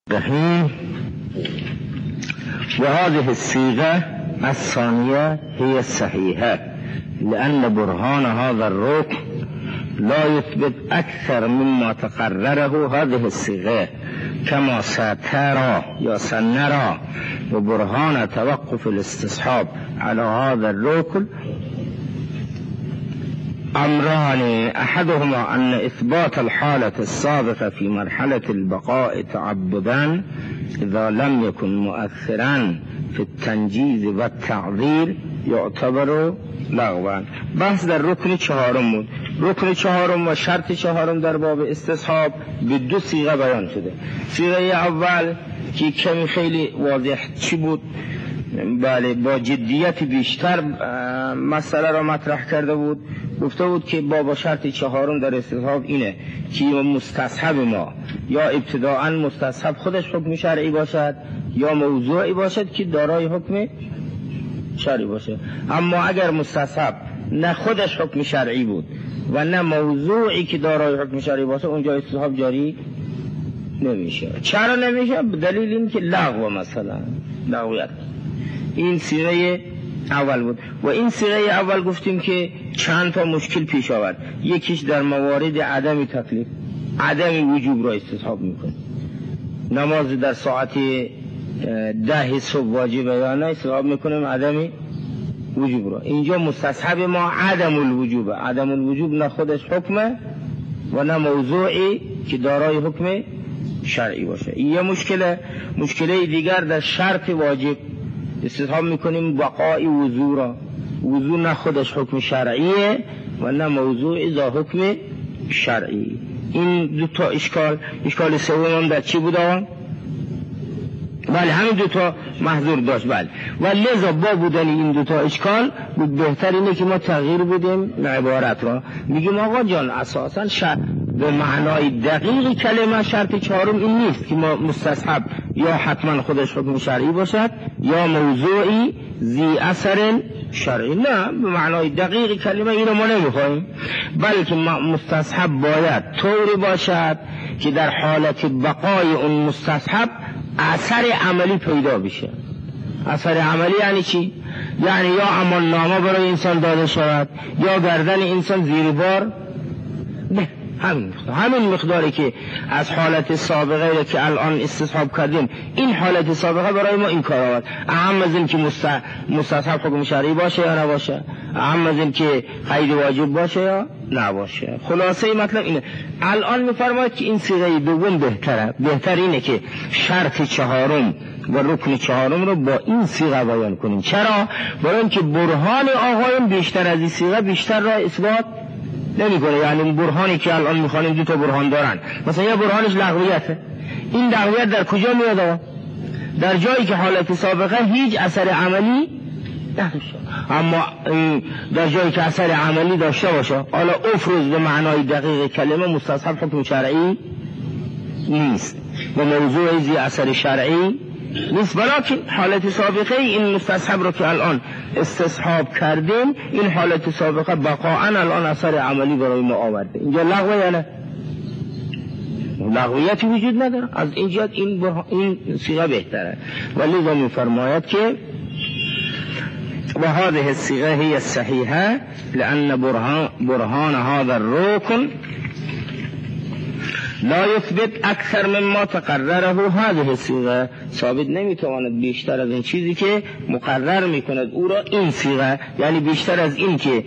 وهذه الصيغة الثانية هي الصحيحة لأن برهان هذا الركن لا يثبت أكثر مما تقرره هذه الصيغة كما سترى يا سنرى وبرهان توقف الاستصحاب على هذا الركن أمران أحدهما أن إثبات الحالة السابقة في مرحلة البقاء تعبدا إذا لم يكن مؤثرا في التنجيز والتعذير يعتبر لغوا. بحث در رکن چهارم بود. رکن چهارم و شرط چهارم در باب استصحاب به دو صیغه بیان شده. صیغه اول که کمی خیلی واضح چی بود، بله، با جدیت بیشتر مسئله را مطرح کرده بود. گفته بود که بابا شرط چهارم در استصحاب اینه که مستصحب ما یا ابتداءً مستصحب خودش حکم شرعی باشد یا موضوعی باشد که دارای حکم شرعی باشه. اما اگر مستصحب نه خودش حکم شرعی بود و نه موضوعی که دارای حکم شرعی باشه، اونجا استصحاب جاری نمیشه. چرا نمیشه؟ دلیل این که لغو، مثلا لغویت. این صیغه اول بود. و این صیغه اول گفتیم که چند تا مشکل پیش آورد. یکیش در موارد عدم تکلیف، عدم وجوب را استصحاب میکنه. نماز در ساعت 10 صبح واجبه یا نه، استصحاب میکنیم عدم وجوب را. اینجا مستصحب ما عدم الوجوب، عدم الوجوب نه خودش حکمه و نه موضوعی که دارای حکم شرعی باشه. این یه مشکله دیگر در شرط واجب استصحاب میکنیم بقای وضو را. وضو نه خودش حکم شرعیه و نه موضوعی ذا حکم شرعی. این دو تا اشکال سوم در چی بود آقا؟ بله، همین دو تا محظور داشت. بله، و لذا با بودن این دو تا اشکال بود بهتر اینه که ما تغییر بدیم عبارت را. میگیم آقا جان اساسا به معنای دقیق کلمه شرط چهارم این نیست که ما مستصحب یا حتما خودش حکم شرعی باشد یا موضوعی ذی اثر شرعی. نه، به معنای دقیق کلمه اینو ما نمیخوایم، بلکه مستصحب باید طوری باشد که در حالت بقای اون مستصحب اثر عملی پیدا بشه. اثر عملی یعنی چی؟ یعنی یا امان نامه برای انسان داده شود یا گردن انسان زیر بار. نه، همین مقداری که از حالت سابقه که الان استصحاب کردیم، این حالت سابقه برای ما این کار آورد. اهم از این که مستصحب حکم شرعی باشه یا نباشه، اهم از این که قید واجب باشه یا نباشه. خلاصه مطلب اینه. الان میفرماید که این صیغه دوم بهتر اینه که شرط چهارم و رکن چهارم رو با این صیغه بیان کنیم. چرا؟ برای اینکه برهان آقایون بیشتر از این صیغه بیشتر را اثبات نمیکنه. یعنی برهانی که الان میخوانیم دو تا برهان دارن، مثلا یه برهانش لغویته. این لغویت در کجا میاد؟ در جایی که حالت سابقه هیچ اثر عملی نداشته، اما در جایی که اثر عملی داشته باشه، حالا افرز به معنای دقیق کلمه مستصحب حکم شرعی نیست و موضوع ذی اثر شرعی نیست، بلکه حالت سابقه این مستصحب رو که الان استصحاب کردیم، این حالت سابقه بقاءً الان اثر عملی برای ما آورده. اینجا لغوه یا نه؟ لغویتی وجود نداره. از اینجا این صیغه بهتره. ولی ذا میفرماید که و هذه الصيغه هي الصحيحه لأن برهان هذا الركن لا يثبت اکثر مما تقرره هذه الصيغه. ثابت نمیتواند بیشتر از این چیزی که مقرر میکند او را این صیغه، یعنی بیشتر از این که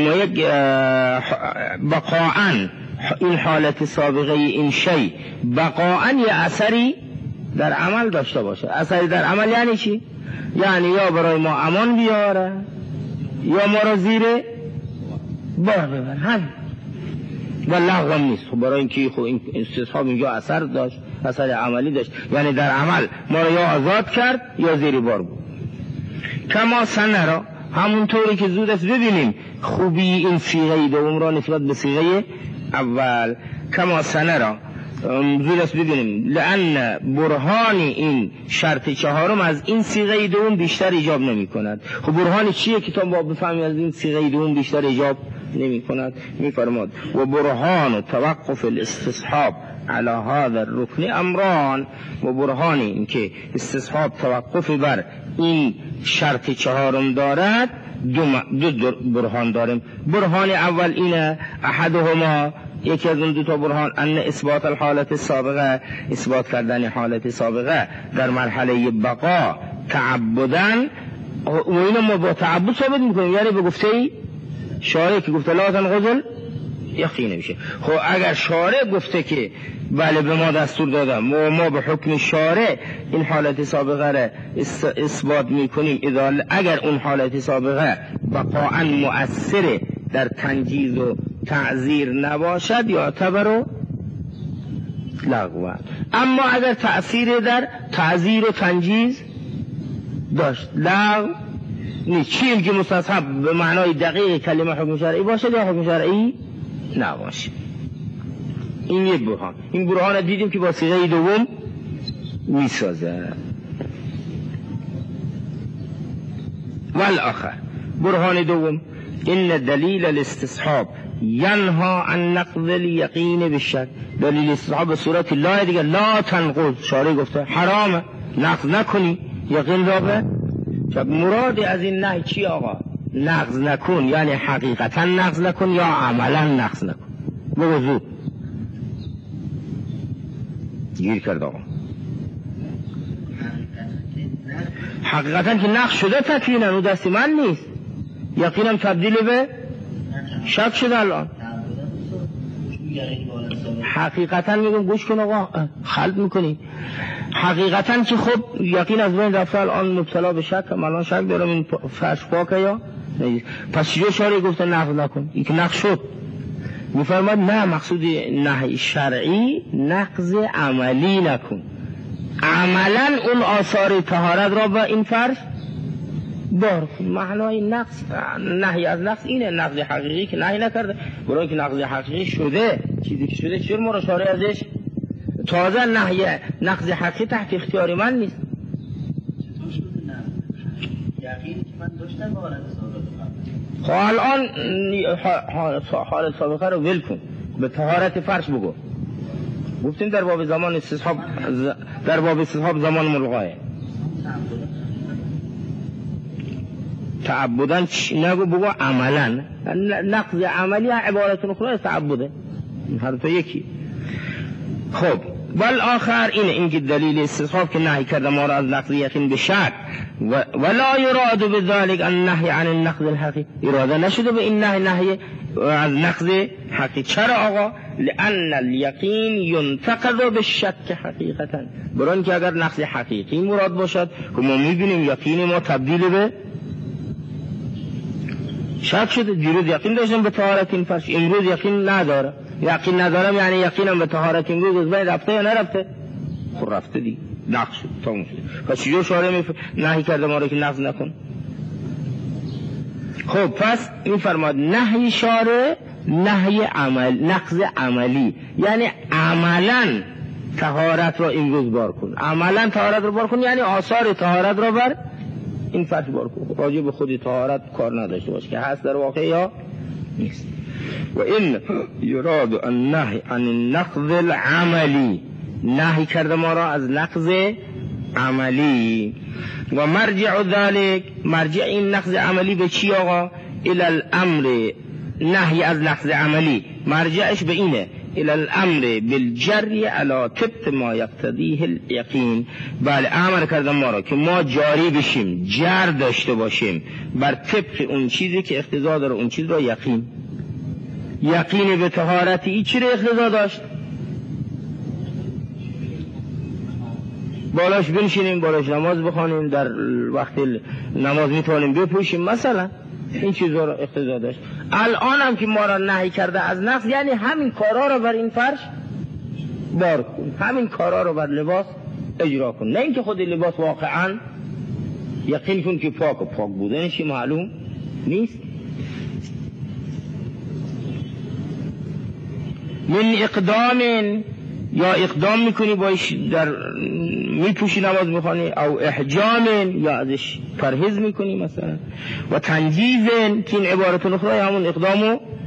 بقاءً این حالت سابقه این شی بقاءً یه اثری در عمل داشته باشه. اثری در عمل یعنی چی؟ یعنی یا برای ما امان بیاره یا ما را زیر بار ببر، همین. و لغو هم نیست. برای اینکه این استصحاب اینجا اثر داشت، اثر عملی داشت، یعنی در عمل ما را یا آزاد کرد یا زیر بار بود. کما سنرا، همونطوری که زود است ببینیم خوبی این صیغه دوم را نسبت به صیغه اول. کما سنرا، زود است ببینیم لأن برهان این شرط چهارم از این صیغه دوم بیشتر ایجاب نمی کند. خب برهان چیه که تا با بفهمی از این صیغه دوم بیشتر ایجاب نمی کند. می فرماد و برهان و توقف الاستصحاب علی هذا الرکن امران، و برهان این که استصحاب توقف بر این شرط چهارم دارد دو برهان داریم. برهان اول اینه، احدهما، یکی از اون دو تا برهان، ان اثبات الحالت سابقه، اثبات کردن حالت سابقه در مرحله بقا تعبدن، و اینو ما با تعبد ثابت میکنیم، یعنی به گفته شارع که گفته لا تنقض یقین میشه. خب اگر شارع گفته که بله به ما دستور دادم و ما به حکم شارع این حالت سابقه را اثبات میکنیم، اگر اون حالت سابقه بقاعا مؤثر در تنجیز و تعذیر نباشد یا تبر لغو، اما اگر تأثیر در تعذیر و تنجیز داشت لغو نیست. چیم که مستصحب به معنای دقیق کلمه حکم شرعی باشد یا حکم شرعی نباشد. این یک برهان. این برهان دیدیم که با صیغه دوم میسازه. والآخر، برهان دوم، این دلیل الاستصحاب ینها عن نقض الیقین بالشک. دلیل استصحاب به صورت لا دیگه، لا تنقض، شارع گفته حرامه نقض نکنی یقین را به شک. مراد از این نهی چی آقا؟ نقض نکن، یعنی حقیقتا نقض نکن یا عملا نقض نکن. به وضوح گیر کرد آقا. حقیقتا که نقض شده تکوینن و دست من نیست، یقینم تبدیل به شک شده الان. حقیقتا میگم گوش کن آقا، خلط میکنی. حقیقتا که خب یقین از بین رفته، الان مبتلا به شک، الان شک دارم این فرش پاکه یا نه. پس چیزی شارع گفته نقض نکن، این که نقض شد. میفرماد نه، مقصود نهی شرعی نقض عملی نکن، عملا اون آثار طهارت را با این فرش بار کن. معنای نقض، نهی از نقض اینه، نقض حقیقی که نهی نکرده، برای که نقض حقیقی شده، چیزی که شده چرا ما را شارع ازش تازه نهی نقض حقیقی تحت اختیار من نیست. چطور شده نه؟ یقینی که من داشتم به حالت سابقه. خب الان حالت سابقه رو ول کن، به طهارت فرش بگو. گفتیم در باب زمان استصحاب، در باب استصحاب زمان ملغاه تعبدن نگو، بگو عملا. نقض عملی عبارت اخرى تعبده، هر تو یکی. خب والآخر این که دلیل استصحاب که نهی کرده ما را از نقض یقین به شک، ولا یراد بذلك النهی عن النقض الحقیقی، اراده نشده به این نهی از نقض حقیقی. چرا آقا؟ لأن الیقین ینتقض بالشک حقیقتا، برای که اگر نقض حقیقی مراد باشد که ما میبینیم یقین ما تبدیل به شک شده. دیروز یقین داشتم به طهارت این فرش، امروز یقین نداره. یقین ندارم یعنی یقینم به طهارت امروز از بین رفته یا نرفته؟ خب رفته دی، نقض شد، تموم شد. پس چجور شارع نهی کرده ما را که نقض نکن؟ خب پس این فرماد نهی شارع نهی عمل، نقض عملی، یعنی عملا طهارت را امروز بار کن، عملا طهارت را بار کن، یعنی آثار طهارت را بر این فرش بار کن. راجع به خود طهارت کار نداشته باش که هست در واقع یا نیست. و این یراد النهی عن النقض العملی، نهی کرده ما را از نقض عملی. و مرجع ذلك، مرجع این نقض عملی به چی آقا؟ الى الامر، نهی از نقض عملی مرجعش به اینه، الى الامر بالجری علی طبق ما یقتضیه الیقین. بله امر کرده ما را که ما جاری بشیم، جر داشته باشیم بر طبق اون چیزی که اقتضا داره، اون چیز را یقین. یقین به طهارتی ای چی را اقتضا داشت؟ بالاش بنشینیم، بالاش نماز بخوانیم، در وقت نماز میتوانیم بپوشیم مثلا، این چیزها را اقتضا داشت. الان هم که ما را نهی کرده از نقض، یعنی همین کارا را بر این فرش بار کن، همین کارا را بر لباس اجرا کن، نه اینکه خود لباس واقعا یقین کن که پاک و پاک بودنشی معلوم نیست. من اقدام، یا اقدام میکنی بایش در میپوشی نماز میخوانی، او احجام یا ازش پرهیز میکنی مثلا، و تنجیز که این عبارت اخرى همون اقدام و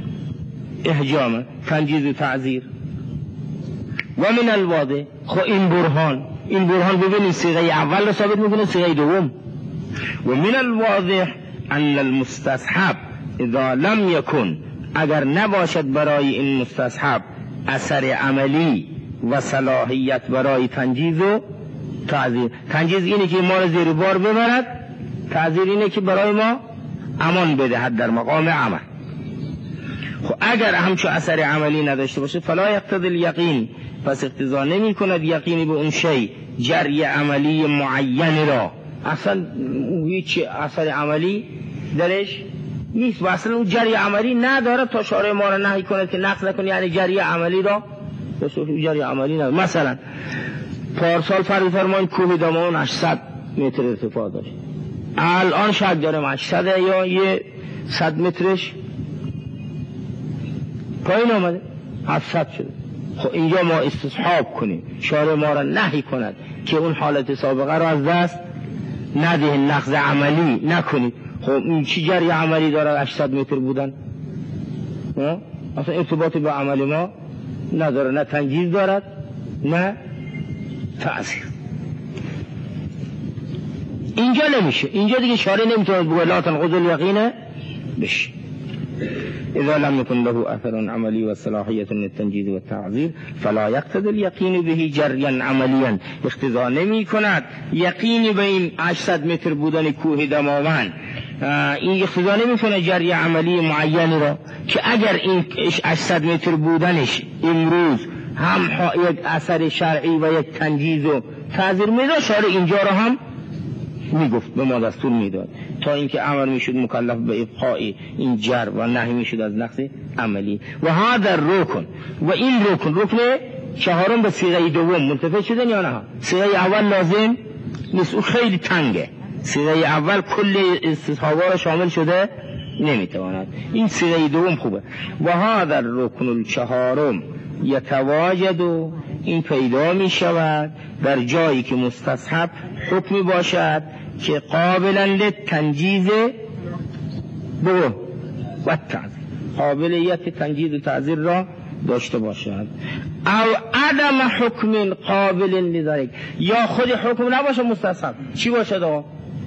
احجام تنجیز و تعذیر. و من الواضح، خب این برهان ببینید صیغه اول رو ثابت میکنه، صیغه دوم. و من الواضح ان المستصحب اذا لم یکن، اگر نباشد برای این مستصحب اثر عملی و صلاحیت برای تنجیز و تعذیر. تنجیز اینه که ما رو زیر بار ببرد، تعذیر اینه که برای ما امان بدهد در مقام عمل. خب اگر همچو اثر عملی نداشته باشه فلا یقتضی الیقین، پس اقتضا نمی کند یقینی به اون شی جری عملی معین را، اصلا هیچ اثر عملی درش نیست و اصلا اون جری عملی نداره تا شارع ما را نهی کند که نقض نکنی، یعنی جری عملی را جری عملی نداره. مثلا پارسال فرض فرمایید کوه دامون 800 متر ارتفاع داشت، الان شاید دارم 800 یا یه 100 مترش پایین آمده 700 شده. خب اینجا ما استصحاب کنیم شارع ما را نهی کند که اون حالت سابقه را از دست ندهید، نقض عملی نکنید. خب این چی جری عملی داره 800 متر بودن؟ اصلا ارتباط به عمل ما نداره، نه تنجیز دارد نه تعذیر. اینجا نمیشه، اینجا دیگه شارع نمیتونه بگه لا تنقض الیقین بشه. اذا لم يكن له اثر عملی و صلاحیت للتنجیز و التعذیر فلا یقتضی الیقین به جریا عملیا، اقتضا نمی کند یقینی به این 800 متر بودن کوه دماوند، این اقتضا نمی کند جری عملی معین را که اگر این 800 متر بودنش امروز هم یک اثر شرعی و یک تنجیز و تعذیر میداد، شارع اینجا را هم میگفت به ما دستور میداد تا اینکه امر میشد مکلف به ابقاء این جر و نهی میشد از نقض عملی. و هذا رکن، و این رکن چهارم به صیغه دوم منتفع شدن یا نه؟ صیغه اول لازم نیست، او خیلی تنگه، صیغه اول کل استصحابا را شامل شده نمیتواند، این صیغه دوم خوبه. و هذا الرکن الچهارم یتواجد، این پیدا می شود در جایی که مستصحب حکمی باشد که قابلا للتنجیز و تعذیر، قابلیت تنجیز و تعذیر را داشته باشد. او عدم حکم قابل لذلك، یا خود حکم نباشه مستصحب، چی باشد آقا؟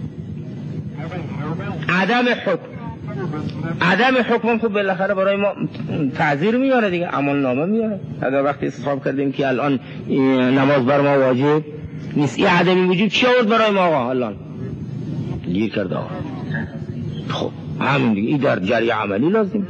عدم حکم خب بالاخره برای ما تعذیر میاره دیگه، عمل نامه میاره. اگر وقتی استصحاب کردیم که الان نماز بر ما واجب نیست، این عدمی وجود چی آورد برای ما آقا؟ الان گیر کرده آقا. خب همین دیگه، این در جری عملی لازم.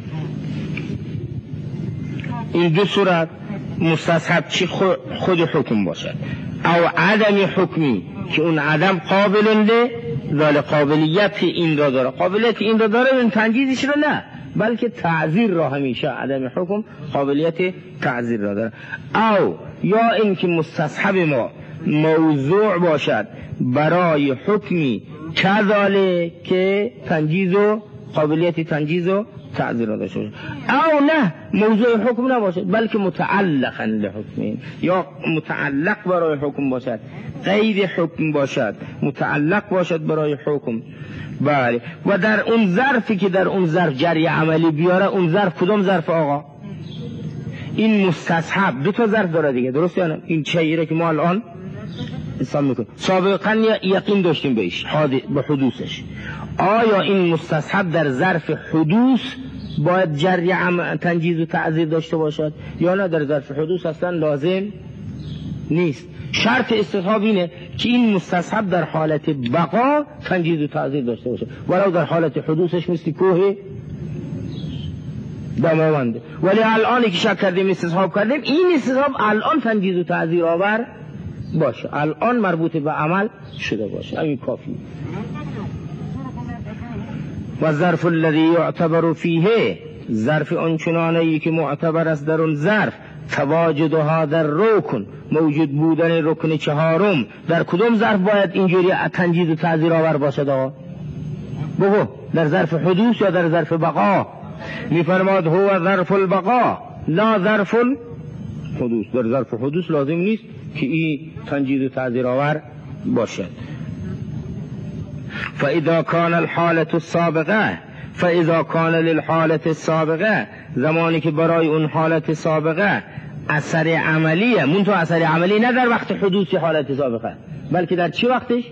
این دو صورت مستصحب چی خود حکم باشد، او عدم حکمی که اون عدم قابل له ذال، قابلیت این را داره، قابلیت این را داره، این تنجیزش را نه، بلکه تعذیر را همیشه عدم حکم قابلیت تعذیر را داره. او یا اینکه مستصحب ما موضوع باشد برای حکمی کذاله که تنجیز و قابلیت تنجیز و تعذیر را داشته باشد، او نه موضوع حکم نباشد بلکه متعلقا لحکم، یا متعلق برای حکم باشد، قید حکم باشد، متعلق باشد برای حکم. بله. و در اون ظرفی که در اون ظرف جری عملی بیاره، اون ظرف کدوم ظرف آقا؟ این مستصحب دو تا ظرف داره دیگه، درست یا نه؟ این چیره که ما الان حساب میکنیم سابقا یقین داشتیم بهش به حدوثش، آیا این مستصحب در ظرف حدوث باید جری تنجیز و تعذیر داشته باشد یا نه؟ در ظرف حدوث اصلا لازم نیست. شرط استصحاب اینه که این مستصحب در حالت بقا تنجیز و تعذیر داشته باشه، ولو در حالت حدوثش مثل کوه دماونده. ولی الانی که شک کردیم استصحاب کردیم، این استصحاب الان تنجیز و تعذیر آور باشه، الان مربوط به عمل شده باشه، همین کافی. و ظرف الذی یعتبر فیه، ظرف آنچنانه‌ای که معتبر است در اون ظرف، تواجد هذا الرکن، موجود بودن رکن چهارم. در کدوم ظرف باید اینجوری تنجیز و تعذیر آور باشد آقا؟ بگو، در ظرف حدوث یا در ظرف بقا؟ میفرماد هو ظرف البقا لا ظرف الحدوث. در ظرف حدوث لازم نیست که این تنجیز و تعذیر آور باشد. فاذا كان الحالة السابقة، فاذا كان للحالة السابقة زمانی که برای اون حالت سابقه اثر عملیه، منتها اثر عملی نه در وقت حدوث حالت سابقه، بلکه در چی وقتش؟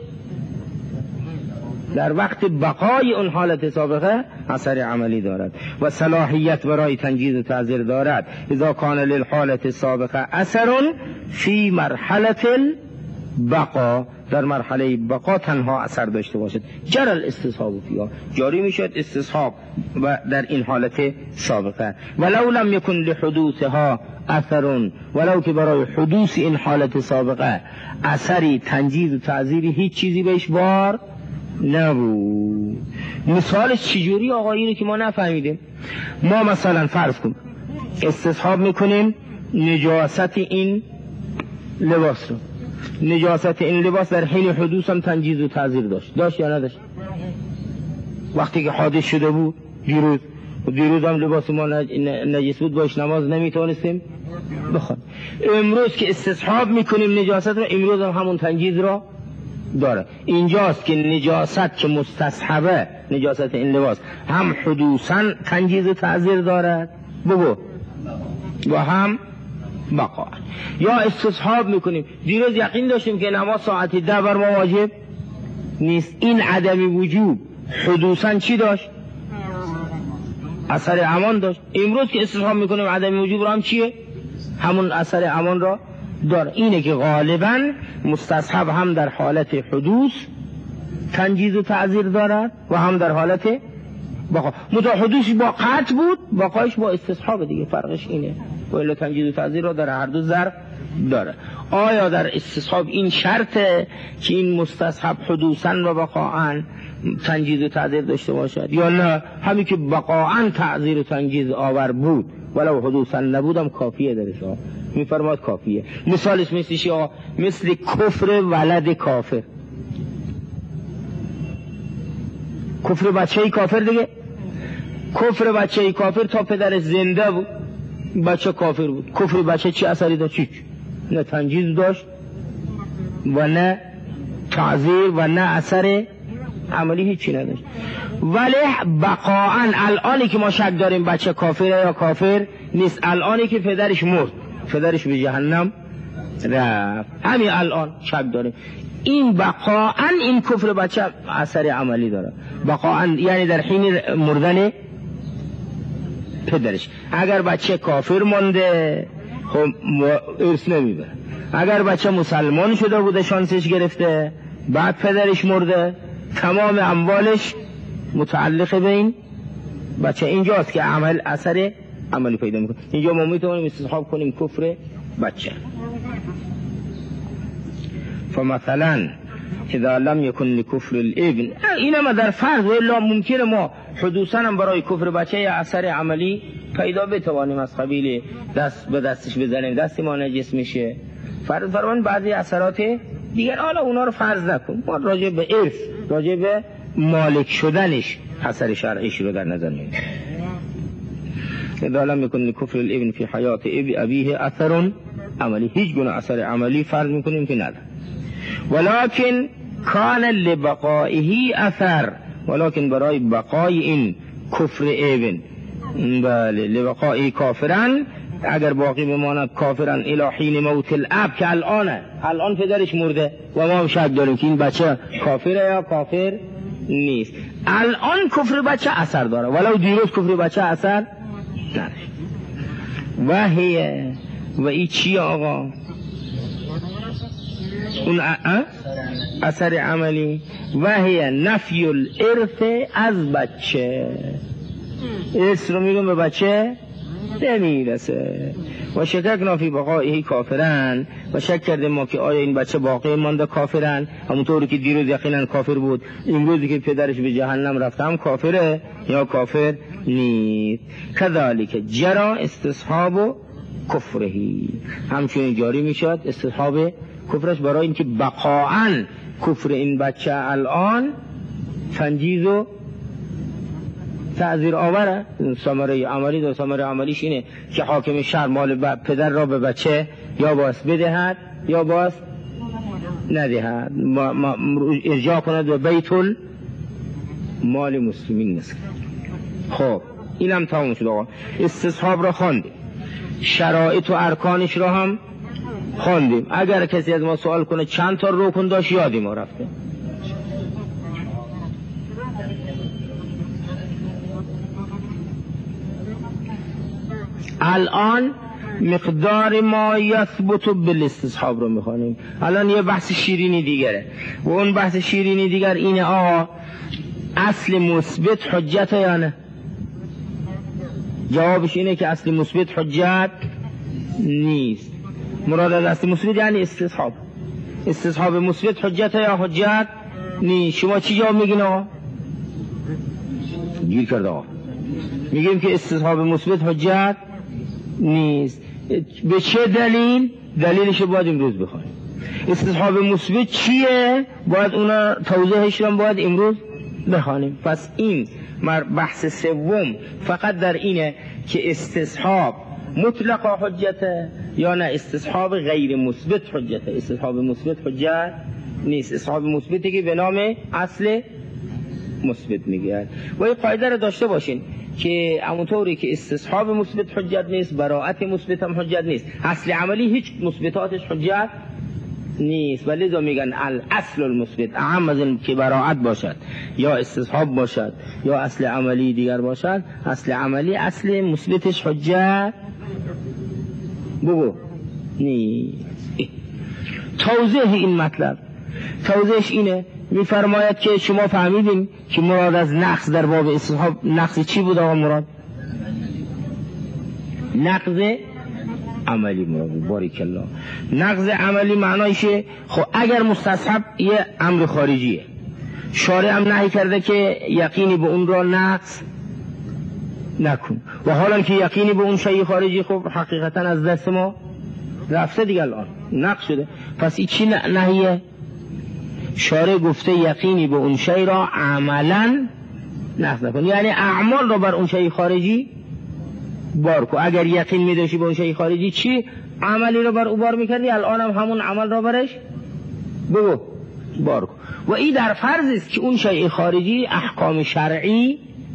در وقت بقای اون حالت سابقه اثر عملی دارد و صلاحیت برای تنجیز و تعزیر دارد. اذا کان للحالت سابقه اثر فی مرحله البقا، در مرحله بقا تنها اثر داشته باشد. جر الاستصحاب فیها، جاری میشد استصحاب و در این حالت سابقه. ولو لم یکن لحدوثها اثر، ولو که برای حدوث این حالت سابقه اثری تنجیز و تعزیری هیچ چیزی بهش بار نبود. مثالش چجوری آقا؟ اینو که ما نفهمیدیم. ما مثلا فرض کن استصحاب میکنیم نجاست این لباس رو، نجاست این لباس در حین حدوث هم تنجیز و تعزیر داشت یا نداشت؟ وقتی که حادث شده بود دیروز هم لباس ما نجس بود، باش نماز نمیتونستیم بخونیم. امروز که استصحاب میکنیم نجاست رو، امروز هم همون تنجیز را داره. اینجاست که نجاست که مستصحبه، نجاست این لباس هم حدوثاً تنجیز و تعزیر دارد و هم بقا. یا استصحاب میکنیم دیروز یقین داشتیم که نماز ساعت 10 بر ما واجب نیست، این عدم وجوب حدوثاً چی داشت؟ اثر امان داشت. امروز که استصحاب میکنیم عدم وجوب را هم چیه؟ همون اثر امان را داره. اینه که غالباً مستصحب هم در حالت حدوث تنجیز و تعزیر دارد و هم در حالت بقا. حدوث با قطع بود، بقایش با استصحاب دیگه، فرقش اینه. و الا تنجیز و تعزیر را در هر دو ظرف داره. آیا در استصحاب این شرطه که این مستصحب حدوثاً و بقاعاً تنجیز و تعزیر داشته باشد، یا نه همین که بقاعاً تعزیر و تنجیز آور بود ولو حدوثاً نبودم کافیه درش؟ میفرماد کافیه. مثالش مثل چی؟ مثل کفر ولد کافر، کفر بچه کافر دیگه. کفر بچه کافر تا پدرش زنده بود بچه کافر بود. کفر بچه چی اثری داشت؟ نه تنجیز داشت و نه تعزیر و نه اثر عملی هیچی نداشت. ولی بقاعاً الانی که ما شک داریم بچه کافره یا کافر نیست، الانی که پدرش مرد، پدرش به جهنم رفت، همین الان شک داریم، این بقاعاً این کفر بچه اثر عملی داره. بقاعاً یعنی در حین مردن پدرش. اگر بچه کافر مانده خب ارث نمیبره. اگر بچه مسلمان شده بوده شانسش گرفته بعد پدرش مرده، تمام اموالش متعلق به این بچه. اینجاست که عمل اثر عملی پیدا میکنه. اینجا ما میتونیم استصحاب کنیم کفر بچه. فمثلا اذا لم یکن لکفر الابن، اینما در فرض و الا ممکنه ما حدوثاً هم برای کفر بچه یا اثر عملی پیدا بتوانیم، از قبیل دست به دستش بزنیم دستی ما نجس میشه. فرض فرمان بعضی اثرات دیگر، حالا اونا رو فرض نکن، ما راجع به ارث، راجع به مالک شدنش اثر شرعیش رو در نظر میگیریم. اذا لم یکن لکفر الابن فی حیات ابیه اثر عملی، هیچ گونه اثر عملی فرض میکنیم که نداره. ولكن کان لبقائه اثر، ولكن برای بقای این کفر ابن، بله لبقائه کافرن، اگر باقی بماند کافرن الی حین موت الاب، که الان پدرش مرده و ما شک داریم که این بچه کافره یا کافر نیست. الان کفر بچه اثر داره ولو دیروز کفر بچه اثر نداره. و این چی آقا؟ اون اثر عملی. وهی نفی الارث از بچه، ارث رو میگم به بچه نمیرسه. و شککنا فی بقائه کافرن، و شک کردیم ما که آیا این بچه باقی مانده کافرن، همونطوری که دیروز یقینا کافر بود، امروزی که پدرش به جهنم رفته هم کافره یا کافر نیست. کذالک جرا استصحاب کفرهی، همچنین جاری میشد استصحاب کفرش برای اینکه بقاعاً کفر این بچه الان تنجیز و تعزیر آوره. ثمره عملی دو، ثمره عملیش اینه که حاکم شهر مال پدر را به بچه یا باز بدهد یا باز ندهد، ارجاع کند به بیت المال مسلمین مثلا. خب اینم تمام شد آقا. استصحاب را خواندیم، شرایط و ارکانش را هم خواندیم. اگر کسی از ما سوال کنه چند تا رکن داشت یادی ما رفته. الان مقدار ما یثبت بالاستصحاب رو میخوانیم. الان یه بحث شیرینی دیگره و اون بحث شیرینی دیگر اینه آقا اصل مثبت حجت یا نه؟ جوابش اینه که اصل مثبت حجت نیست. مراد از اصل مثبت یعنی استصحاب. استصحاب مثبت حجت یا حجت نیست. شما چی جواب میگین آقا؟ گیر کرده آقا. میگیم که استصحاب مثبت حجت نیست. به چه دلیل؟ دلیلش باید امروز بخونیم. استصحاب مثبت چیه؟ باید اونا توضیحش رو باید امروز بخونیم. پس این بحث سوم فقط در اینه که استصحاب مطلقا حجته یا نه استصحاب غیر مثبت حجته. استصحاب مثبت حجت نیست. استصحاب مثبتی که به نام اصل مثبت میگه. و این قاعده رو داشته باشین که همونطوری که استصحاب مثبت حجت نیست، براءت مثبت هم حجت نیست. اصل عملی هیچ مثبتاتش حجت نیست، ولی لذا میگن الاصل المثبت اهم از این که براءت باشد یا استصحاب باشد یا اصل عملی دیگر باشد. اصل عملی اصل مثبتش حجت بگو نیست. توضیح این مطلب، توضیحش اینه، میفرماید که شما فهمیدین که مراد از نقص در باب استصحاب نقص چی بود آقا مراد؟ نقص عملی مراد. بارک الله. نقض عملی معنایشه خب اگر مستصحب یه امر خارجیه، شارع هم نهی کرده که یقینی به اون را نقض نکن و حالا که یقینی به اون شیء خارجی خب حقیقتا از دست ما رفته دیگه، الان نقض شده. پس این چی نهیه؟ شارع گفته یقینی به اون شیء را عملا نقض نکن، یعنی اعمال را بر اون شیء خارجی بار کو. اگر یقین می داشتی به اون شیء خارجی چی عملی رو بر او بار میکردی، الان هم همون عمل را برش بگو بار کو. و این در فرض است که اون شیء خارجی احکام شرعی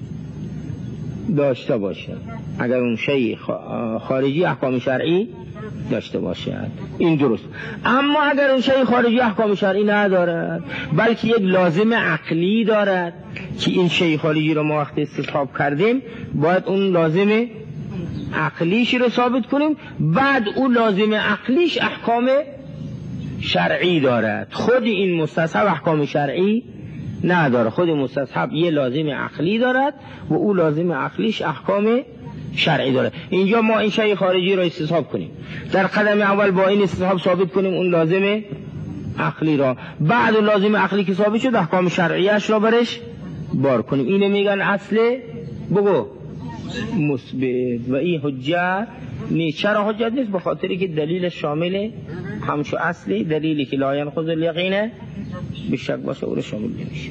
داشته باشد. اگر اون شیء خارجی احکام شرعی داشته باشد این درست. اما اگر اون شیء خارجی احکام شرعی ندارد بلکه یک لازم عقلی دارد که این شیء خارجی رو ما وقتی استصحاب کردیم باید اون لازم عقلیش رو ثابت کنیم، بعد اون لازم عقلیش احکام شرعی دارد. خود این مستصحب احکام شرعی نداره، خود مستصحب یه لازم عقلی دارد و اون لازم عقلیش احکام شرعی داره. اینجا ما این شیء خارجی رو استصحاب کنیم، در قدم اول با این استصحاب ثابت کنیم اون لازم عقلی را، بعد اون لازم عقلی که ثابت شد احکام شرعیش را برش بار کنیم. اینو میگن اصل بگو مثبت. و این حجت نیست. چرا حجت نیست؟ به خاطری که دلیل شامل همچو اصلی، دلیلی که لا ینقض الیقین به شک باشه او رو شامل نمیشه.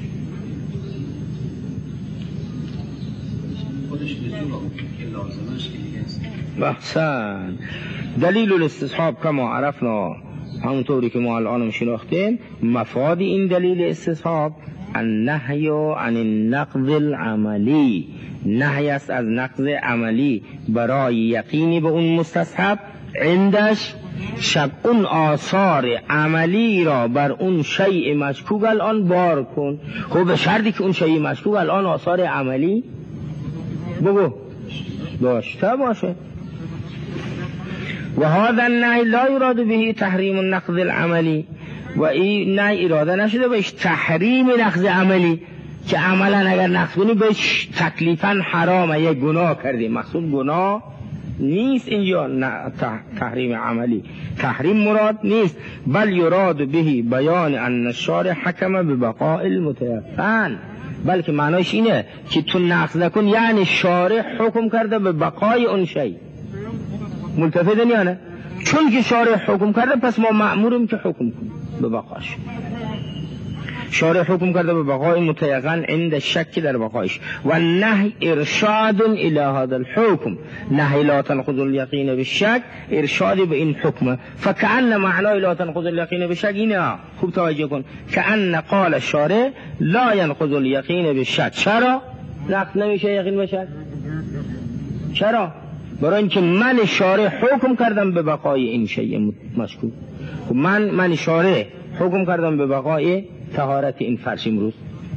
بحثن دلیل الاستصحاب کما عرفنا، همونطوری که ما الان شناختیم، مفاد این دلیل استصحاب النهی عن النقض العملی، نهی است از نقض عملی برای یقینی به اون مستصحب عندش شک. اون آثار عملی را بر اون شیء مشکوک الان بار کن. خب به شرطی که اون شیء مشکوک الان آثار عملی بگو داشته باشه. و هذا النهی لا یراد به تحریم النقض العملی، و این نهی اراده نشده بهش تحریم نقض عملی که عملا اگر نقض کنی بهش تکلیفا حرامه، یک گناه کردی. مقصود گناه نیست اینجا، تحریم عملی تحریم مراد نیست، بل یراد به بیان ان الشارع حکم ببقاء المتیقن، بلکه معنیش اینه که تو نقض نکن یعنی شارع حکم کرده به بقای اون شی. ملتفتن یعنی چون که شارع حکم کرده پس ما مأموریم که حکم کنیم به بقاش. شارع حکم کرده به بقای متیقن عند شک در بقایش. و نهی ارشاد الی هذا الحکم، نهی لا تنقض الیقین بالشک ارشاد به این حکم. فکأن معنای لا تنقض الیقین بالشک اینه، خوب توجه کن، کأن قال الشارع لا ینقض الیقین بالشک. چرا نقض نمیشه یقین بشه؟ چرا؟ برای اینکه من شارع حکم کردم به بقای این شیء مشکوک. خب من شارع حکم کردم به بقای طهارت این فرش امروز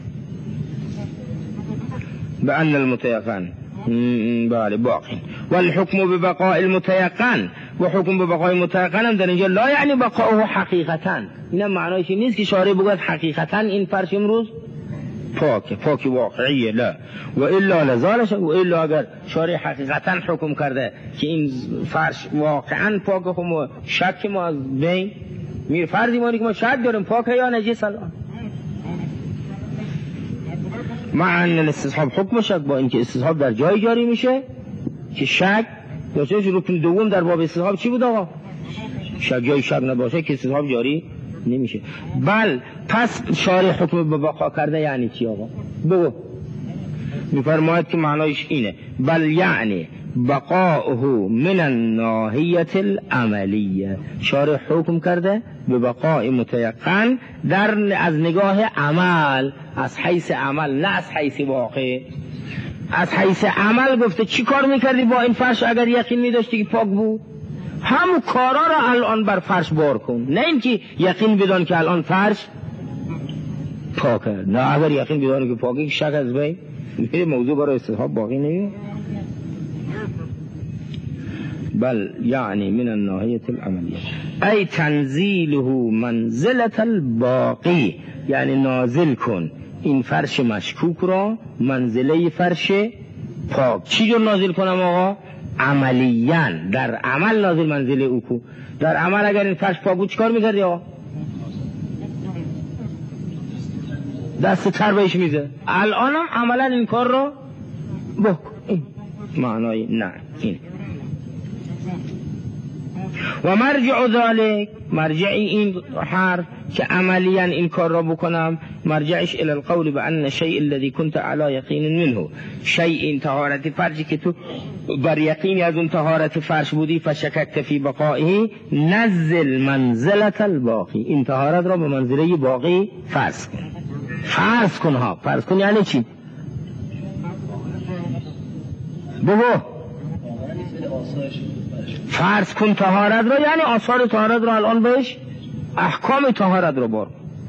به ان المتيقن بله باقی والحكم ببقاء المتيقن و حکم به بقای متيقن هم در اینجا لا یعنی بقاؤه حقیقتا. این معنایش نیست که شارع بگوید حقیقتا این فرش امروز پاک واقعیه، لا و الا لزالش، و الا اگر شارع حقیقتا حکم کرده که این فرش واقعا پاکه و شک ما از بین میر فرضی مانی که ما شک داریم پاکه یا نجس الان مع ان الاستصحاب حکم شک، با اینکه استصحاب در جای جاری میشه که شک داشته. رکن دوم در باب استصحاب چی بود آقا؟ شک. جای شک نباشه که استصحاب جاری نمیشه. بل پس شارع حکم به بقا کرده یعنی چی آقا؟ بگو. میفرماید که معنایش اینه بل یعنی بقاؤه من الناحیه العملیه. شارع حکم کرده به بقای متيقن از نگاه عمل، از حیث عمل نه از حیث واقع. از حیث عمل گفته چی کار میکردی با این فرش اگر یقین میداشتی که پاک بود؟ همون کارا را الان بر فرش بار کن، نه اینکه یقین بدان که الان فرش پاکه. نه اگر یقین بدان که پاکه شک از بین موضوع برای استصحاب باقی نمیاد. بل یعنی من الناحیه العملیه ای تنزیله منزله الباقی، یعنی نازل کن این فرش مشکوک را منزله فرش پاک. چی جور نازل کنم آقا؟ عملیاً، در عمل نازل منزله او کو. در عمل اگر این فرش پاک بود چیکار میکردی آقا؟ دست تر بهش میزه. الانم عملا این کار را بکن. این معنای نه این. و مرجع ذلك، مرجعی این حرف که عملیاً این کار را بکنم، مرجعش الى القول بان الشيء الذي كنت على يقين منه، شيء طهارت فرشی که تو بر یقینی از اون طهارت فرش بودی، فشککت فی بقائه نزل منزله الباقی، این طهارت را به منزله باقی فرض کن. فرض کن یعنی چی؟ بگو. فرض کن طهارت را یعنی آثار طهارت را الان بهش احکام طهارت را بار.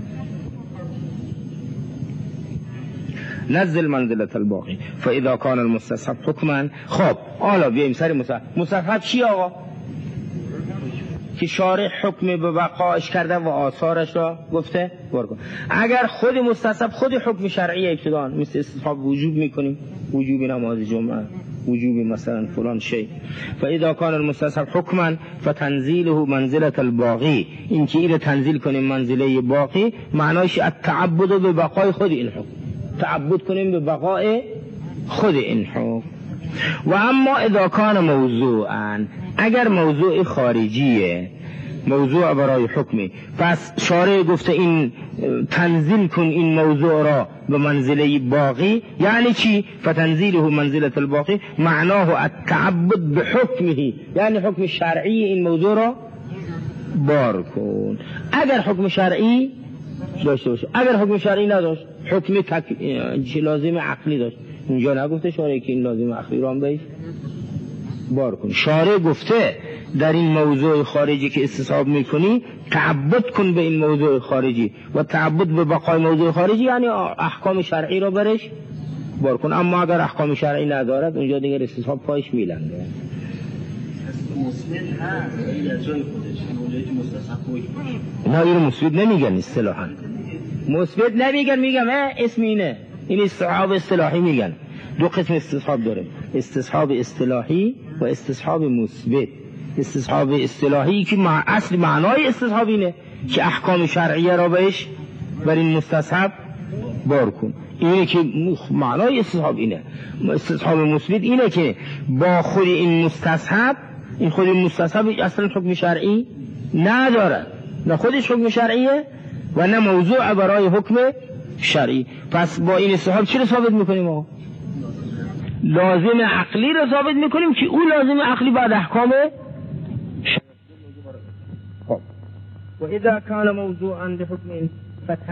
نزل منزله الباقی فاذا كان المستصحب حکما. خب حالا بیایم سر مستصحب چی آقا؟ که شارع حکم به بقاش کرده و آثارش را گفته بار کن. اگر خود مستصحب خود حکم شرعی ابتدان مثل استصحاب وجوب میکنیم، وجوب نماز جمعه، وجوب مثلا فلان شی، فاذا كان المستصحب حکما فتنزیله منزله الباقی، این که اینو تنزیل کنیم منزله باقی معنایش التعبد به بقای خود این حکم، تعبد کنیم به بقای خود این حکم. و اما اذا کان موضوعا، اگر موضوع خارجیه، موضوع برای حکمی، پس شارع گفته این تنزیل کن این موضوع را به منزله باقی، یعنی چی؟ فتنزیله منزله الباقی معناه التعبد بحکمه، یعنی حکم شرعی این موضوع را بار کن. اگر حکم شرعی داشته باشه، اگر حکم شرعی نداشت، حکم لازم عقلی داشت، اینجا نگفته شارع که این لازم عقلی را هم بهش بار کن. شارع گفته در این موضوع خارجی که استصحاب میکنی تعبد کن به این موضوع خارجی، و تعبد به بقای موضوع خارجی یعنی احکام شرعی را برش بار کن. اما اگر احکام شرعی ندارد اونجا دیگر استصحاب پایش میلنگه. نه اینو مثبت نمیگن اصطلاحاً، مثبت نمیگن، میگم اسم اینه، این استصحاب اصطلاحی میگن. دو قسم استصحاب داره، استصحاب اصطلاحی و استصحاب مثبت. استصحاب اصطلاحی که اصل معنای استصحاب اینه که احکام شرعیه را بهش بر این مستصحب بار کن، اینه که معنای استصحاب اینه. استصحاب مثبت اینه که با خود این مستصحب، این خود این مستصحب اصلا حکم شرعی نداره، نه خودش حکم شرعیه و نه موضوع برای حکم شرعی. پس با این استصحاب چی رو ثابت میکنیم آقا؟ لازم عقلی رو ثابت میکنیم که اون لازم عقلی بعد احکام شرعی. خب و اذا کان موضوعا بحکم فتنزیل، این که شارع گفته حیات زید را به منزله، به منزله حکم شرعی بار کن. این که شارع گفته حیات زید را به منزله حکم شرعی بار کن، معناه التعبد به حکمه، یعنی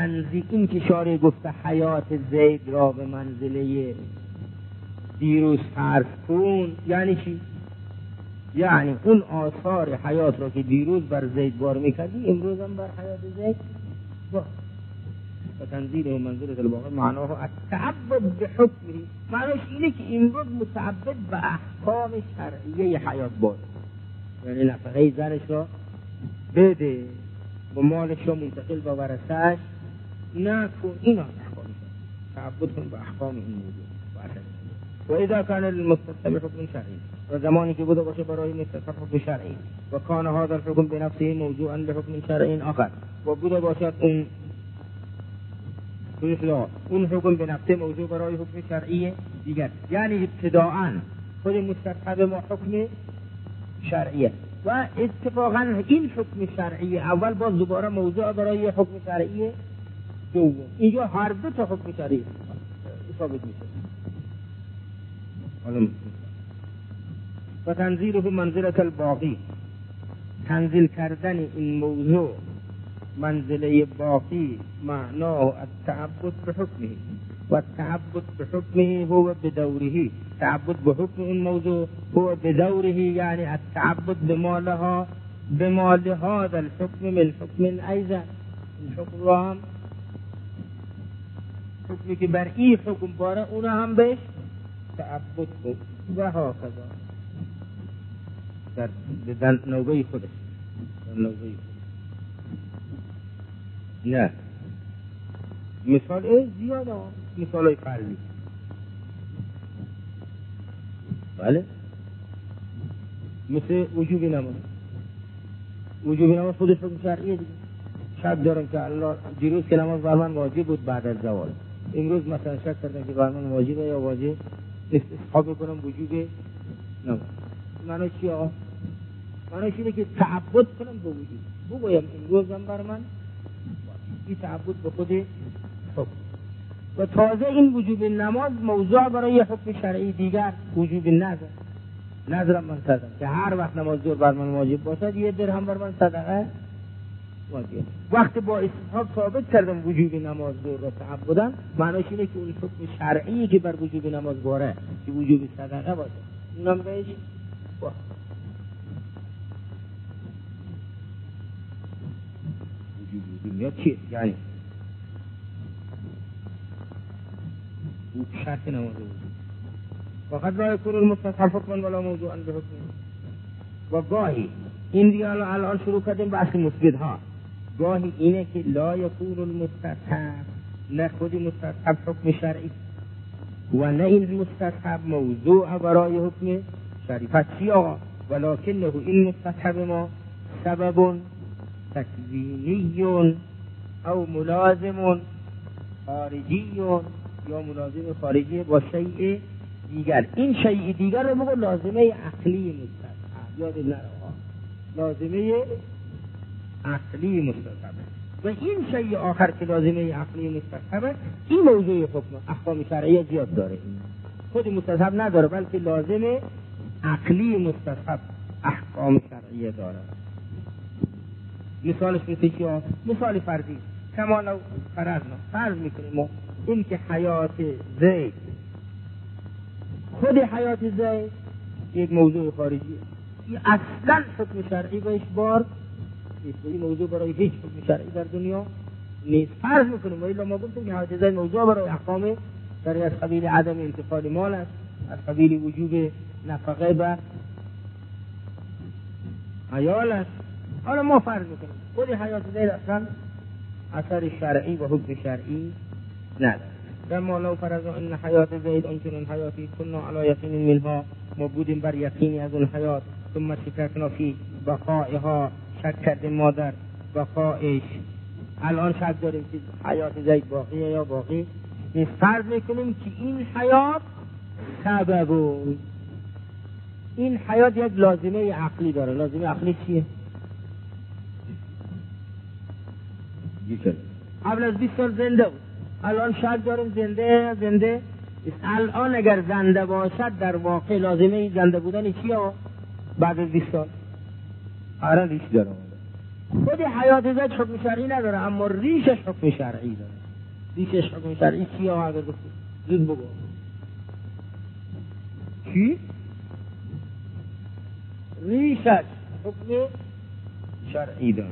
دیروز فرض کن یعنی چی؟ یعنی اون آثار حیات را که دیروز بر زید بار میکردی امروز هم بر حیات زید بار. و تنزیله منزلة الباقی معناه التعبد بحکمه، معناش اینه که امروز متعبد به احکام شرعیه حیات بار، یعنی نفقه زنش را بده و مالش را منتقل به ورثه‌اش نکن، این احکامش تعبد کن به احکام این موضوع. و اذا كان المستصحب حکم شرعی، و زمانی که بوده باشه برای مستصحب حکم شرعی، و کان هذا الحکم بنفسه موضوعا لحکم شرعی آخر، و بوده باشد اون حکم به نفسه موضوع برای حکم شرعی دیگر، یعنی ابتداءً خود مستصحب ما حکم شرعیه و اتفاقاً این حکم شرعی اول باز دوباره موضوع برای حکم شرعی دوم، اینجا هر دو تا حکم شرعی ثابت میشه. و تنزیله منزلة الباقی، تنزیل کردن این موضوع منزله باقی معناه التعبد بحکمه، و التعبد بحکمه هو بدوره، تعبد بحکم این موضوع هو بدوره، یعنی التعبد بما لهذا الحکم من حکم ایضا، این حکم را هم حکمی که بر این حکم باره اونا هم بهش تعبد بود و هاکذا در نوبه خودش نه مثال زیاده، مثال های فرضی. بله مثل وجوب نماز، وجوب نماز خودش حکم شرعیه دیگه. شک دارم که الله دیروز که نماز بر من واجب بود بعد از زوال، امروز مثلا شک کردم که بر من واجبه یا واجب استصحاب کنم وجوب نماز. معنی چی آقا؟ معنی اینه که تعبد کنم به وجوب، بگویم امروز هم بر من این تعبد به خود حکم. و تازه این وجوب نماز موضوع برای حکم شرعی دیگر، وجوب نظرم من کردم که هر وقت نماز ظهر بر من واجب باشد 1 درهم بر من صدقه واجب. وقتی با استصحاب ثابت کردم وجوب نماز ظهر را تعبدن، معنیش اینه که اون حکم شرعی که بر وجوب نماز باره که وجوب صدقه باشه اونم بهش یا چی؟ یعنی او شرط نماز وجود وقد لا يكون المستصحب حکما ولا موضوعا بحکم. و گاهی این دیگه الان شروع کردیم بحث مثبت ها، گاهی اینه که لا يكون المستصحب، نه خود مستصحب حکم شرعی و نه این مستصحب موضوع برای حکم شرعی. پس چی آقا؟ ولکنه این مستصحب ما سبب تکوینی او ملازم خارجی یا ملازم خارجی با شیء دیگر. این شیء دیگر رو بگو لازمه عقلی مستصحب، یاد نره لازمه عقلی مستصحب. و این شیء آخر که لازمه عقلی مستصحب، این موضوع حکم احکام شرعیه زیاد داره، خود مستصحب نداره بلکه لازمه عقلی مستصحب احکام شرعیه داره. مثالش مثل چی ها؟ مثال فرضی کما لو فرض میکنیم ما این که حیات زید، خود حیات زید یک موضوع خارجی، این اصلا حکم شرعی بهش بار نیست، این موضوع برای هیچ حکم شرعی در دنیا نیست. فرض میکنیم ولی ما گفتیم که حیات زید موضوع برای احکام شرعی از قبیل عدم انتقال مال است، از قبیل وجوب نفقه بر عیال است. حالا ما فرض میکنیم خود حیات زید اصلا اثر شرعی و حکم شرعی نداره. اما لو فرض ان حیات زید انچنان حیاتی کنا علی یقین منها، ما بودیم بر یقینی از اون حیات، ثم شککنا فی بقائها، شک کردیم ما در بقائش، الان شک داریم که حیات زید باقیه یا باقی نیست. فرض میکنیم که این حیات سبب، این حیات یک لازمه عقلی داره. لازمه عقلی چیه؟ قبل از 20 سال زنده بود، الان شک داریم زنده الان اگر زنده باشد در واقع لازمه زنده بودن چیه بعد از 20 سال؟ آره ریش داره. خود حیات زید حکم شرعی نداره اما ریشش حکم شرعی داره. ریشش حکم شرعی چیه؟ اگر زود بگو. چی؟ ریشش حکم شرعی داره.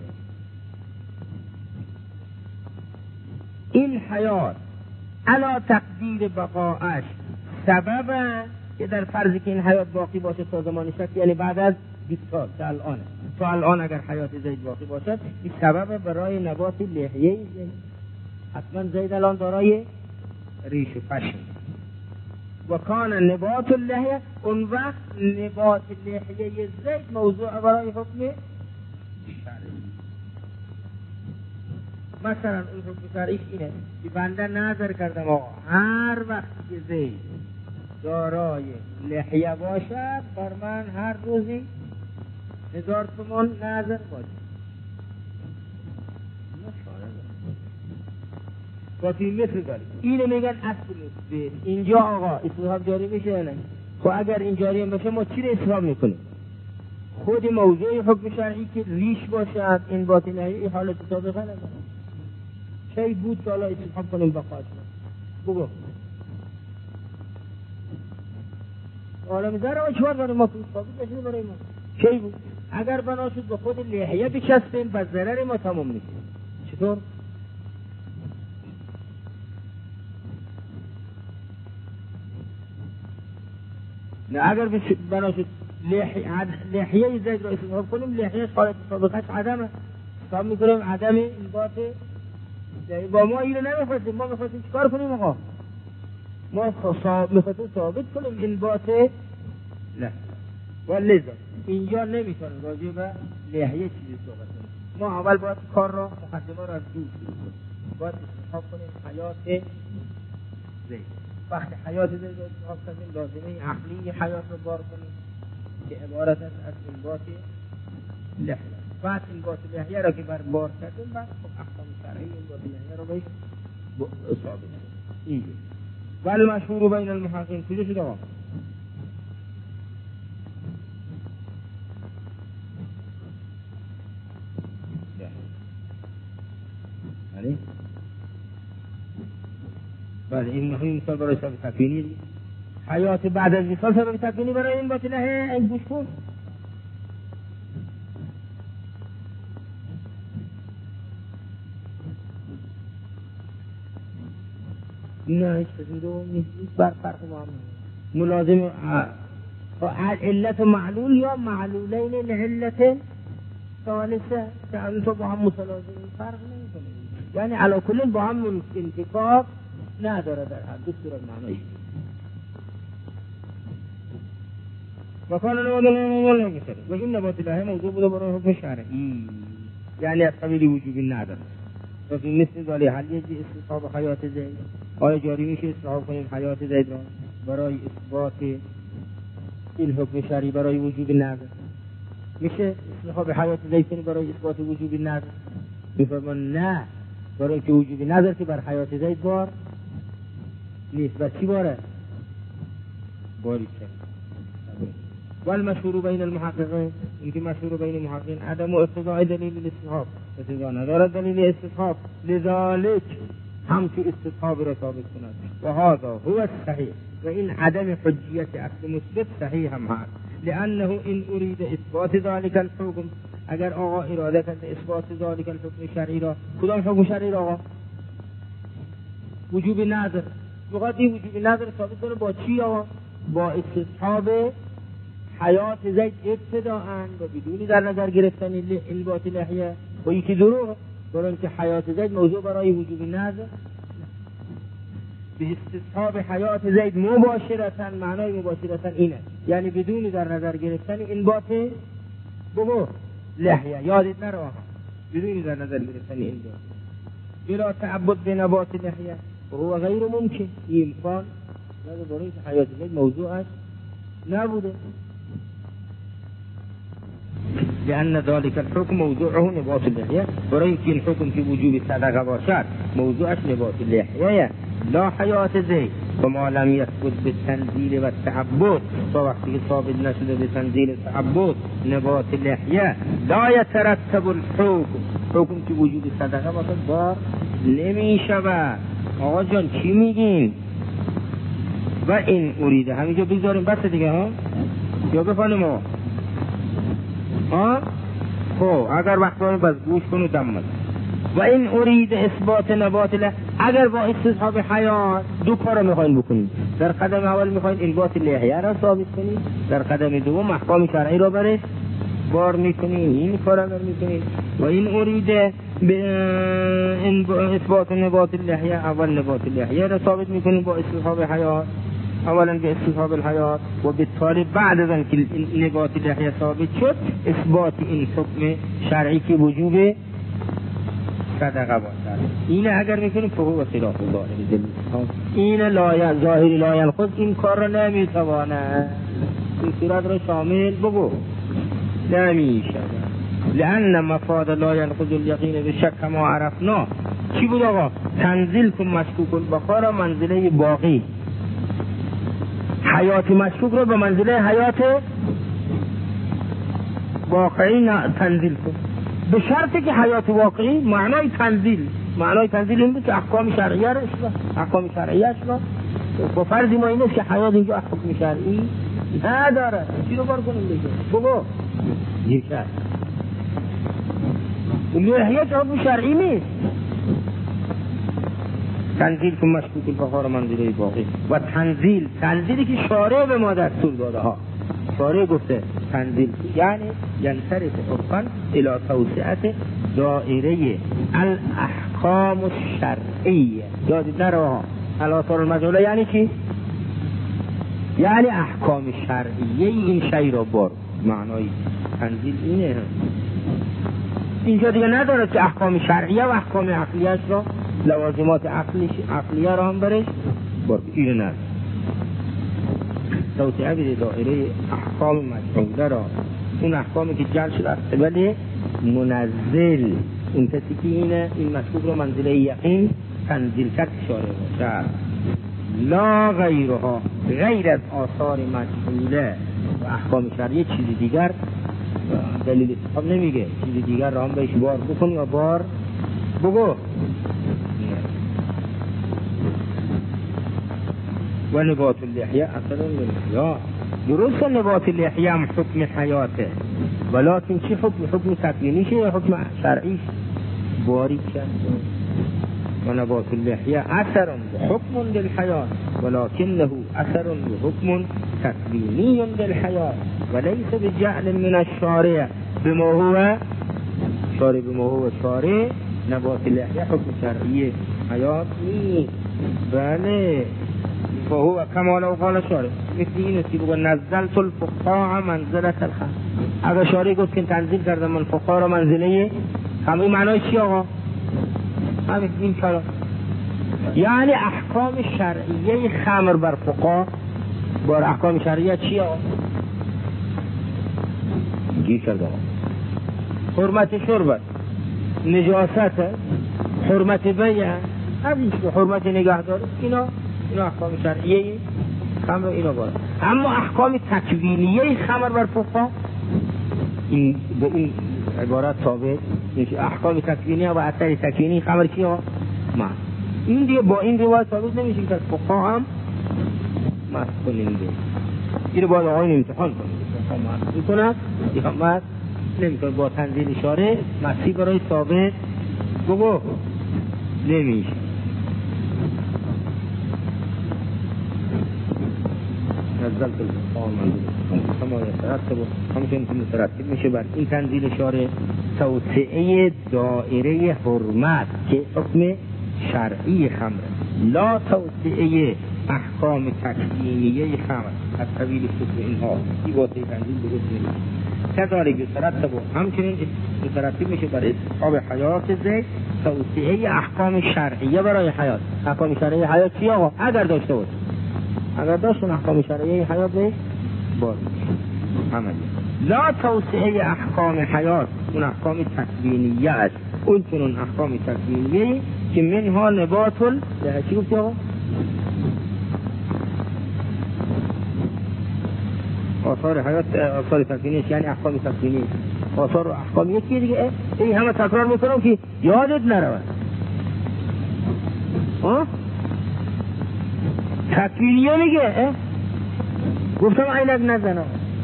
این حیات علا تقدیر بقاش سبب که در فرضی که این حیات باقی باشه تا زمان شک، یعنی بعد از 20 سال تا الان اگر حیات زید باقی باشد، این سبب برای نبات لحیه زید. حتما زید الان دارای ریش و پشم و کان نبات اللحیه، اون وقت نبات لحیه زید موضوع برای حکم شرعی. مثلا اون حکم شرعیش اینه که بنده نظر کردم آقا هر وقت که زید دارای لحیه باشد بر من هر روزی 1000 تومان نظر باشه. با توی مثل داریم اینو میگن اصل مثل. اینجا آقا استصحاب جاری میشه یا نه؟ خب اگر این جاری هم باشه ما چی رو استصحاب میکنیم؟ خود موضوع حکم شرعی که ریش باشد این باطن این حالت سابقه نداره. چی بود که حالا استصحاب کنیم بقاش؟ بگو عالم ذره و چوار برای ما ثابت بشه برای ما چی بود؟ اگر بنا شد به خود لحیه بچسبیم بس ضرر ما تمام میشه. چطور؟ نه اگر بنا شد لحیه زید را استصحاب کنیم، لحیه حالت سابقش عدمه، حساب میکنیم عدم انبات. با ما اینو نمیخواستیم، ما میخواستیم چیکار کنیم آقا؟ ما میخواستیم ثابت کنیم انبات نه. ولذا اینجا نمیتونیم راجع به لحیه چیزی صحبت کنیم. ما اول باید کار را مقدمه را از دور باید استصحاب کنیم حیات زید. وقتی حیات زید را استصحاب کنیم لازمه عقلی حیات را بار کنیم که عبارت است از انبات لحیه. بعد انبات لحیه را که بار کردیم بعد خب احکام شرعی انبات لحیه را بهش ثابت کنیم. اینجا والمشهور بین المحققین کجا شد آقا؟ بله این مهم مثال برای سبب تکوینی دیگه. حیات بعد از مثال سبب تکوینی برای این باطله این گوش کن. نه هیچ کسی دو نیست بر فرق با هم ملازم علت معلول یا معلولین لعلت ثالثه که هم تو با هم متلازم فرق نمیکنه، یعنی علا کل با هم انتفاق نداره در هر دو صورت معنایی. و کان نبات اللحیه و این نبات اللحیه موضوع بوده برای حکم شرعی، یعنی از قبیل وجوبی نداره. و فی مثل ذالی حل یجی استصحاب حیات زید، آیا جاری میشه استصحاب کنیم حیات زید را برای اثبات این حکم شرعی برای وجوب نظر؟ میشه استصحاب حیات زید کنیم برای اثبات وجوب نظر؟ میفرمان نه، برای که وجوب نظر که بر حیات زید بار نیست. بر چی باره؟ باری چه؟ والمشهور بین المحققین، اینکه مشهور بین المحققین عدم و اقتضاء دلیل الاستصحاب، اقتضا ندارد دلیل استصحاب، لذالک هم که استصحاب را ثابت کند و هذا هو الصحیح، و این عدم حجیت اصل مثبت صحیح هم هست، لانه این ارید اثبات ذلك الحکم، اگر آقا اراده کرده اثبات ذلك الحکم شرعی را، کدام حکم شرعی را آقا؟ وجوب نظر. فقط این وجوب نظر ثابت کنه با چی آقا؟ با استصحاب حیات زید ابتداءً و بدون در نظر گرفتن انبات لحیه. و یکی دروغ، برای اینکه حیات زید موضوع برای وجوب نظر. به استصحاب حیات زید مباشرتاً، معنای مباشرتاً اینه یعنی بدون در نظر گرفتن انبات بگو لحیه، یادت نره آقا، بدون در نظر گرفتن انبات بلا تعبد به نبات لحیه و هو غیر ممکن، این امکان نداره برای اینکه حیات زید موضوعش نبوده، لأن ذلك الحكم موضوعه نبات اللحية، برای اینکه این حکم که وجوب صدقه باشد موضوعش نبات اللحیه لا حیات زید. و ما لم یثبت بالتنزیل و التعبد، تا وقتی که ثابت نشده به تنزیل و تعبد نبات لحیه لا یترتب الحکم، حکم که وجوب صدقه باشد بار نمی شود. آقا جان چی میگین؟ و این اریده همینجا بگذاریم بس دیگه ها یا بفانیم ها خب اگر وقت داریم بس گوش کنو دم مد و این ارید اثبات نبات اگر با استصحاب حیات دو کار میخواین بکنید. در قدم اول میخواین انبات لحیه را ثابت کنید، در قدم دوم احکام شرعی را برش بار میکنید. این کار را میکنید و این ارید اثبات نبات لحیه اول نبات لحیه را ثابت میکنید با استصحاب حیات، اولا به استصحاب الحیات و بالتالی بعد از اینکه نبات لحیه ثابت شد اثبات این حکم شرعی که وجوب صدقه باشد. این اگر میکنیم فهو و خلاف ظاهر این ظاهری لا ینقض این کار را نمیتواند این صورت را شامل بگو نمیشود. لأن مفاد لا ینقض الیقین به شک ما عرفنا چی بود آقا؟ تنزیل کن مشکوک البقا را منزله باقی، حیات مشکوک را به منزله حیات واقعی تنزیل کن به شرطی که حیات واقعی معنای تنزیل این بود که احکام شرعیه را با فرضی ما این است که حیات اینجا حکم شرعی نداره. چی رو بار کنیم دیگه بگو یک شرط لحیه حکم شرعی نیست. تنزیل که مشکوک البقا منزله باقی و تنزیلی که شارع به ما دستور داده ها، شارع گفته تنزیل یعنی ینصرف عرفاً الی توسعه دائره الاحکام الشرعیه. یادید نره ها الاثار المجهوله یعنی چی؟ یعنی احکام شرعیه این شی را بار. معنای تنزیل اینه. اینجا دیگه نداره که احکام شرعیه و احکام عقلیه را لوازمات عقلیه را هم برش بار. اینه نه توسعه به دائره احکام مجهوله را، اون احکامی که جعل شده از قبل منزل، اون کسی که این مشکوک را منزله یقین تنزیل کرد اشاره باشد. لا غیرها غیر از آثار مجهوله و احکام شرعیه چیز دیگر دلیل استحاب نمیگه، چیز دیگر را هم بهش بار بکنی و بار بگو. و نبات اللحیه اصلا للحیات درست نبات اللحیه هم حکم حیاته ولیکن چی حکم تکوینیشه یا حکم شرعیش باری کرد. و نبات اللحیه اثر حکم للحیات ولكنه اثر حکم تکوینی للحیات وليس بجعل من الشارع بما هو شارع. نبات اللحیه حکم شرعی حیات نیست. بله فهو كما لو قال شارع مثل این است که بگو نزلت الفقاع منزلة الخمر. اگر شارع گفت که تنزیل کردم من فقاع را منزله همین معنای چی آقا؟ همین این کلام یعنی احکام شرعیه خمر بر فقاع بر احکام شرعیه چی آقا؟ گیر کرده آقا حرمت شربت، نجاست، حرمت بیع، همین حرمت نگهداری، اینا احکام شرعیه خمر اینا باید. اما احکام تکوینیه خمر بر فقها این به این عبارت ثابت میشه. احکام تکوینیه و اثر تکوینی خمر کیه؟ ما این دیگه با این روایت ثابت نمیشه که فقها هم مسئولین دیگه. این باید آقایون امتحان کنید میکنه نمیکنه با تنزیل اشاره مسیح برای ثابت بگو نمیشه. نزلت الفقاع منزله کما یترتب همچنین که مترتب میشه بر این تنزیل اشاره توسعه دائره حرمت که حکم شرعی خمره، لا توسعه احکام تکوینیه خمر از قبیل کفر اینها. این واسه تنزیل بگید کذالک یترتب همچنین مترتب میشه بر اصحاب حیات زید توسعه احکام شرعیه برای حیات. احکام شرعی حیات چی آقا؟ اگر داشته باشه، اگر داشتون احکام شرعی حیات بهش باز عملی. لا توسعه احکام حیات اون احکام تکوینیه است، اون چنون احکام تکوینیه که منها نبات چی گفتی آقا؟ آثار حیات آثار تکوینی یعنی احکام تکوینی. آثار و احکام یکی دیگه این همه تکرار میکنم که یادت نرود. تکوینیه میگه. گفتم عینک نزنم.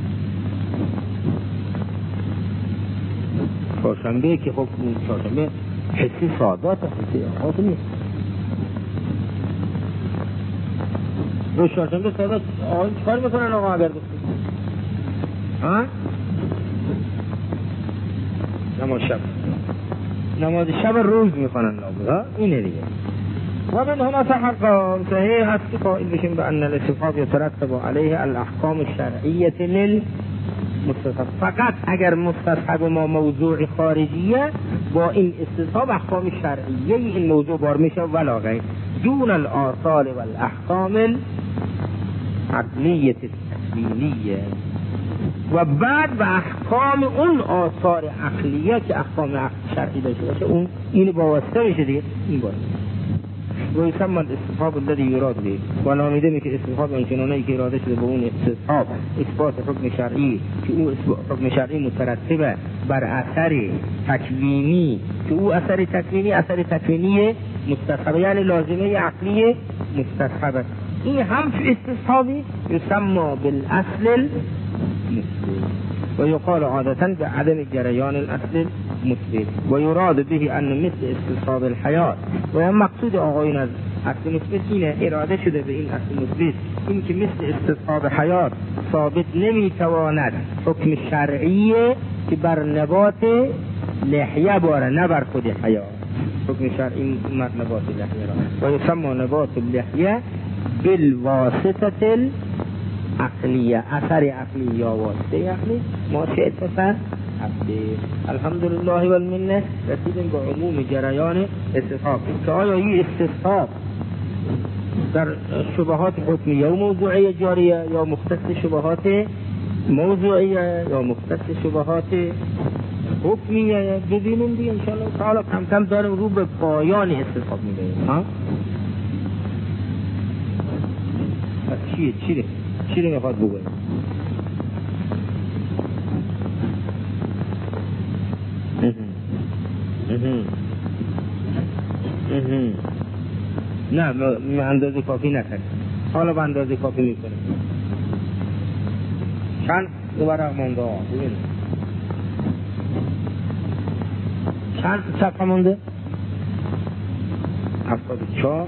چهارشنبه که خب چهارشنبه حسی سادات حسی آقاس نیست. روز چهارشنبه سادات آقایون چکار میکنن آقا اگر گفتیم؟ نماز شب روز میخوانن لابد اینه دیگه. و من هنا تحقق صحیح هست که قائل بشیم به ان الاستفاق یترتب علیه الاحکام الشرعیه للمستصحب. فقط اگر مستصحب ما موضوع خارجیه با این استصحاب احکام شرعیه این موضوع بار میشه ولا غیر دون الآثار و الاحکام العقلیه التکوینیه. و بعد به احکام اون آثار عقلیه که احکام شرعی داشته باشه اون این واسطه میشه دیگه. این باشه و یسمى الاستصحاب الذي يراد به و نامیده میشه استصحاب آنچنانی که اراده شده به اون استصحاب اثبات حکم شرعی که او حکم شرعی مترتبه بر اثر تکوینی که او اثر تکوینی مستصحب یعنی لازمه عقلی مستصحب. این هم استصحابی یسمى بالاصل المثبت و یقال عادتا به عدم جریان الاصل مثبت و یراد به ان مثل استصحاب الحیات و مقصود آقایون از اصل مثبت اینه اراده شده به این اصل مثبت این که مثل استصحاب حیات ثابت نمیتواند حکم شرعی که بر نبات لحیه باره نه بر خود حیات. حکم شرعی بر نبات لحیه را و یسمى نبات اللحیه بالواسطه عقلیه اثر عقلی یا واسطه عقلی ما چه اتصال عقلی. الحمدلله و المنه رسیدیم به عموم جریان استصحاب که آیا این استصحاب در شبهات حکمیه و موضوعیه جاریه یا مختص شبهات موضوعیه یا مختص شبهات حکمیه ببینیم دیگه انشاءالله تعالی کم کم داریم رو به پایان استصحاب میبینیم. پس چی رو میخواد بگویم؟ نه به اندازه کافی نکنیم. حالا به اندازه کافی میکنیم. چند ورق مونده ببینیم چند صفحه مونده؟ 74